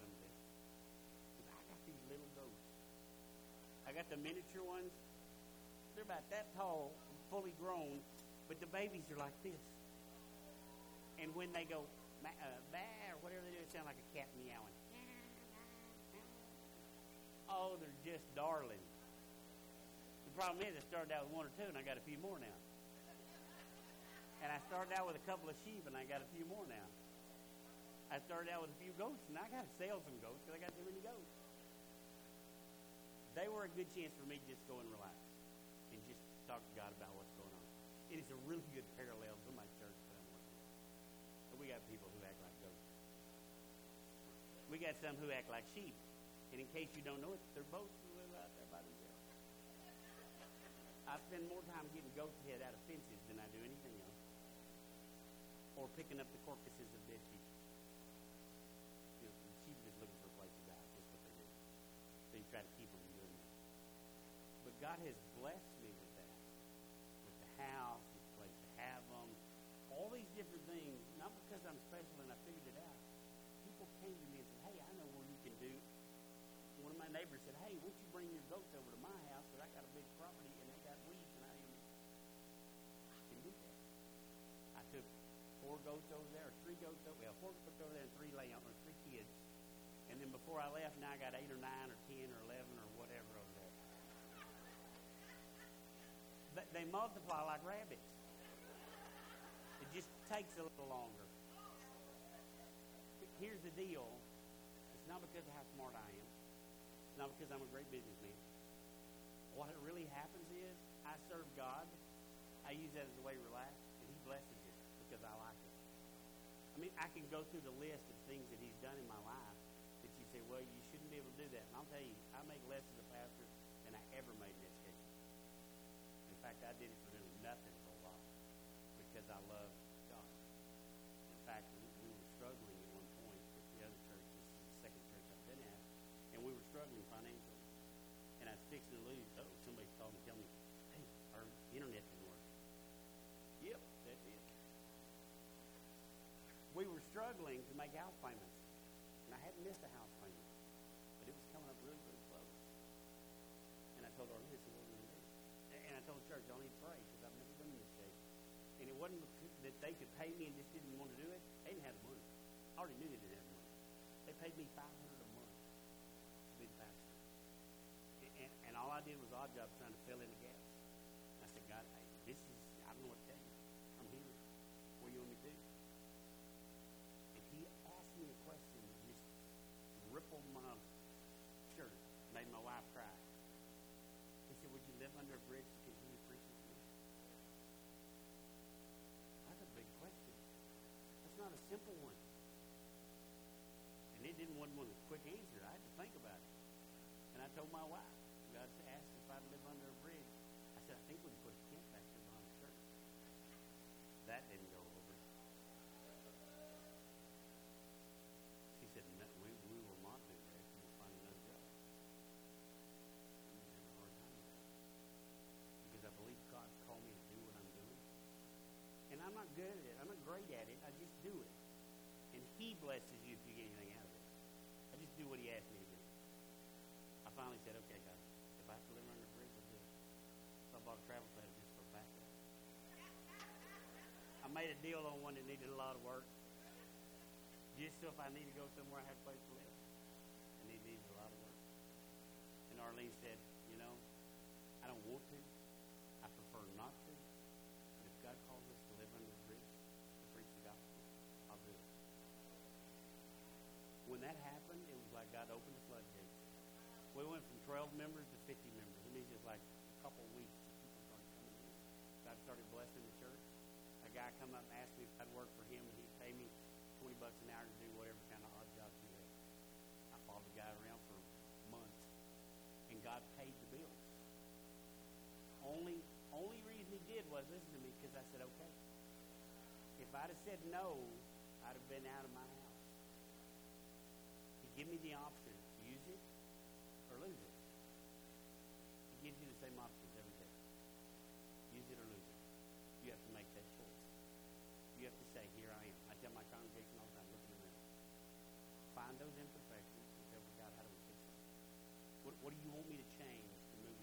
I got the miniature ones. They're about that tall, fully grown, but the babies are like this. And when they go, uh, bah, or whatever they do, it sounds like a cat meowing. Oh, they're just darling. The problem is I started out with one or two, and I got a few more now. And I started out with a couple of sheep, and I got a few more now. I started out with a few goats, and I got to sell some goats because I got too many goats. They were a good chance for me to just go and relax and just talk to God about what's going on. It is a really good parallel to my church that I'm working with. And we got people who act like goats. We got some who act like sheep. And in case you don't know it, they're both who live out there by themselves. I spend more time getting goat's head out of fences than I do anything else. Or picking up the carcasses of dead sheep. You know, sheep just looking for a place to die. That's what they do. So you try to keep them doing that. But God has blessed me with that. With the house, with the place to have them. All these different things. Not because I'm special and I figured it out. People came to me and said, hey, I know where you can do. One of my neighbors said, hey, why don't you bring your goats over to my house? Because I got a big property and they got weeds and I can do that. I took four goats over there, or three goats over there, four goats over there and three lambs, or three kids. And then before I left, now I got eight or nine or ten or eleven or whatever over there. But they multiply like rabbits. It just takes a little longer. Here's the deal. It's not because of how smart I am. It's not because I'm a great businessman. What it really happens is I serve God. I use that as a way to relax, and He blesses it because I like it. I mean, I can go through the list of things that He's done in my life that you say, well, you shouldn't be able to do that. And I'll tell you, I make less as a pastor than I ever made in education. In fact, I did it for doing nothing for a while because I love God. In fact, we, we were struggling at one point with the other church. This is the second church I've been at. And we were struggling financially. And I was fixing to lose. Oh, somebody called me and tell me, hey, our internet didn't work. Yep, that's it. We were struggling to make house payments. And I hadn't missed a house payment. But it was coming up really, really close. And I told our leader, what are we going to do? And I told the church, y'all need to pray because I've never been in this shape. And it wasn't that they could pay me and just didn't want to do it. They didn't have the money. I already knew they didn't have the money. They paid me five hundred dollars a month to be the pastor. And, and all I did was odd jobs trying to fill in the gaps. I said, God, hey, this is, I don't know what to tell you. I'm here. What do you want me to do? And He asked me a question that just rippled my shirt, made my wife cry. He said, would you live under a bridge to continue preaching to me? That's a big question. That's not a simple one. And it didn't want one quick answer. I had to think about it. And I told my wife, God asked if I'd live under a bridge. I said, I think we can put a tent back there behind the church. That didn't go over. She said, no, we, we will not do that. We'll find another job. I'm having a hard time with that. Because I believe God's called me to do what I'm doing. And I'm not good at it. I'm not great at it. I just do it. And He blesses you if you get anything out of it. I just do what He asked me to do. I finally said, okay, God, if I have to live under a bridge, I'll do it. So I bought a travel trailer just for a backup. I made a deal on one that needed a lot of work. Just so if I need to go somewhere, I have a place to live. And it needs a lot of work. And Arlene said, you know, I don't want to. I prefer not to. But if God calls us to live under a bridge, to preach the gospel, I'll do it. When that happened, it was like God opened the floodgates. We went from twelve members to fifty members. It means just like a couple of weeks people started coming in. God started blessing the church. A guy come up and asked me if I'd work for him, and he'd pay me twenty bucks an hour to do whatever kind of odd jobs he had. I followed the guy around for months, and God paid the bills. Only, only reason He did was listen to me because I said okay. If I'd have said no, I'd have been out of my house. He gave me the option: use it or lose it. He gives you the same options every day. Use it or lose it. You have to make that choice. You have to say, here I am. I tell my congregation all the time, look in the mirror. Find those imperfections and tell God, how do we fix them? What, what do you want me to change to move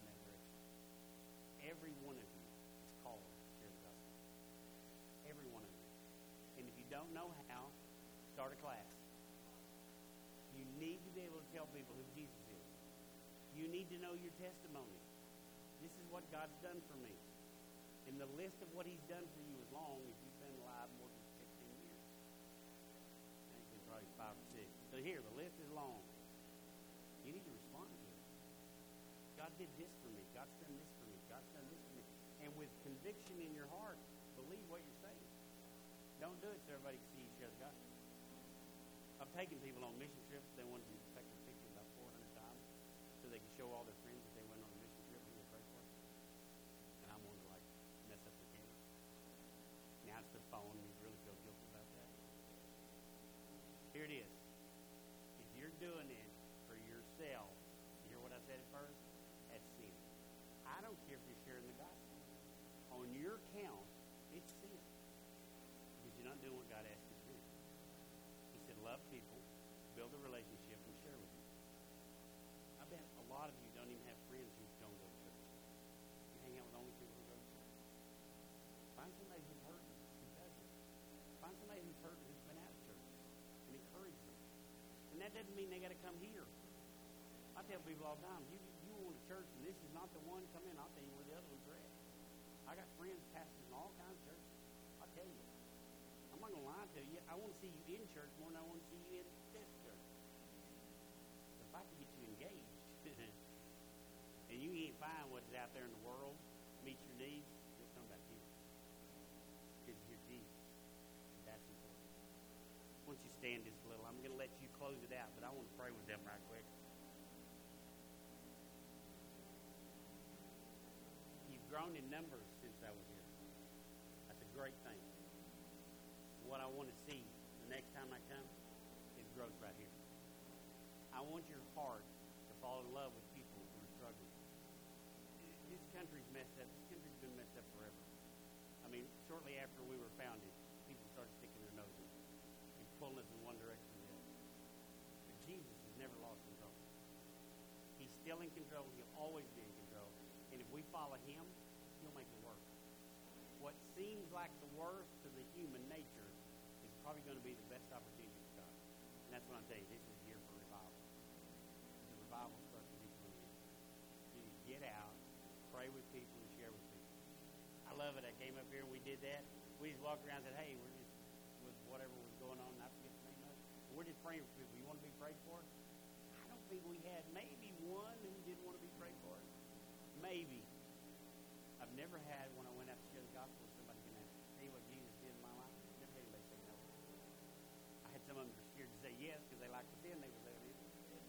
don't know how, start a class. You need to be able to tell people who Jesus is. You need to know your testimony. This is what God's done for me. And the list of what he's done for you is long if you've been alive more than fifteen years. I think it's probably five or six. So here, the list is long. You need to respond to it. God did this for me. God's done this for me. God's done this for me. And with conviction in your heart, believe what you're saying. Don't do it so everybody can see you share the gospel. I've taken people on mission trips. They wanted to take a picture about four hundred times so they could show all their friends that they went on a mission trip and they prayed for them. And I'm one to like mess up the camera. Now it's their phone and you really feel guilty about that. Here it is. If you're doing it for yourself, you hear what I said at first? That's sin. I don't care if you're sharing the gospel. On your count, it's sin. Because you're not doing what God asked you to do. He said, love people, build a relationship, and share with them. I bet a lot of you don't even have friends who don't go to church. You hang out with only people who go to church. Find somebody who's hurting who does it. Find somebody who's hurting who's been out of church and encourage them. And that doesn't mean they got to come here. I tell people all the time, you you want a church and this is not the one, come in, I'll tell you where the other ones are at. I got friends, pastors in all kinds of churches. I'll tell you. I'm not going to lie to you. I want to see you in church more than I want to see you in this church. If I can get you engaged and you ain't find what's out there in the world, meet your needs, just come back here. Because you hear Jesus. That's important. Once you stand just a little, I'm going to let you close it out, but I want to pray with them right quick. You've grown in numbers since I was here. That's a great thing. What I want to see the next time I come is growth right here. I want your heart to fall in love with people who are struggling. This country's messed up. This country's been messed up forever. I mean, shortly after we were founded, people started sticking their noses and pulling us in one direction or the other. But Jesus has never lost control. He's still in control. He'll always be in control. And if we follow him, he'll make it work. What seems like the worst to the human nature is probably going to be the best opportunity for God. And that's what I'm telling you. This is a year for revival. The revival starts with each one of you. You need to get out, pray with people, and share with people. I love it. I came up here and we did that. We just walked around and said, hey, we're just with whatever was going on, and I forget the name of it. We're just praying for people. You want to be prayed for? I don't think we had maybe one who didn't want to be prayed for. Maybe. I've never had, when I went out to share the gospel, somebody can ask, tell you what Jesus did in my life. Never had anybody say no. I had some of them who were scared to say yes because they liked the sin they were living in.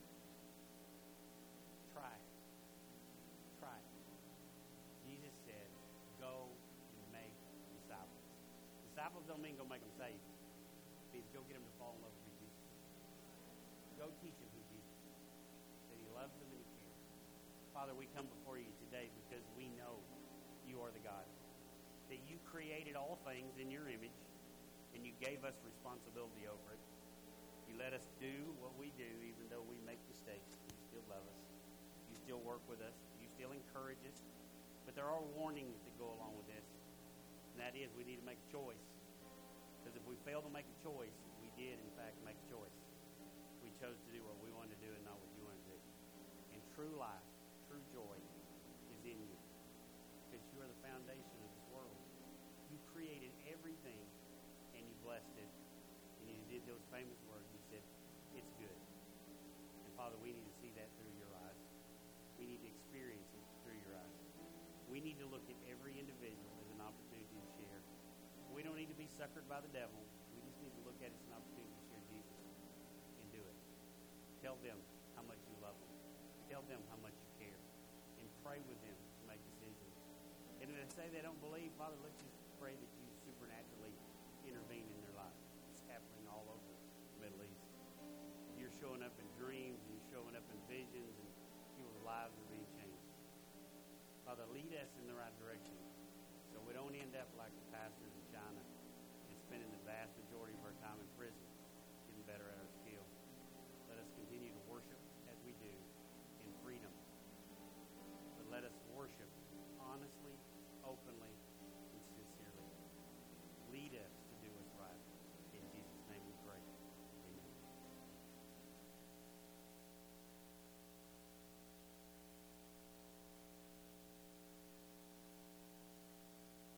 Try it. Try it. Jesus said, go and make disciples. Disciples don't mean go make them saved. It means go get them to fall in love with who Jesus is. Go teach them who Jesus is. That he loves them and he cares. Father, we come before you today because we know you are the God. That you created all things in your image and you gave us responsibility over it. You let us do what we do even though we make mistakes. You still love us. You still work with us. You still encourage us. But there are warnings that go along with this. And that is we need to make a choice. Because if we fail to make a choice, we did in fact make a choice. We chose to do what we wanted to do and not what you wanted to do. And true life, true joy is in you. Because you are the foundation of this world. You created everything and you blessed it. And you did those famous words. You said, it's good. And Father, we need to see that through your eyes. We need to experience it through your eyes. We need to look at every individual as an opportunity to share. We don't need to be suckered by the devil. We just need to look at it as an opportunity to share Jesus and do it. Tell them how much you love them. Tell them how much you care. And pray with them to make decisions. And if they say they don't believe, Father, let's just pray that you supernaturally intervene in their life. It's happening all over the Middle East. You're showing up in dreams and you're showing up in visions and people's lives are being changed. Father, lead us in the right direction so we don't end up like the pastors in China and spending the vast majority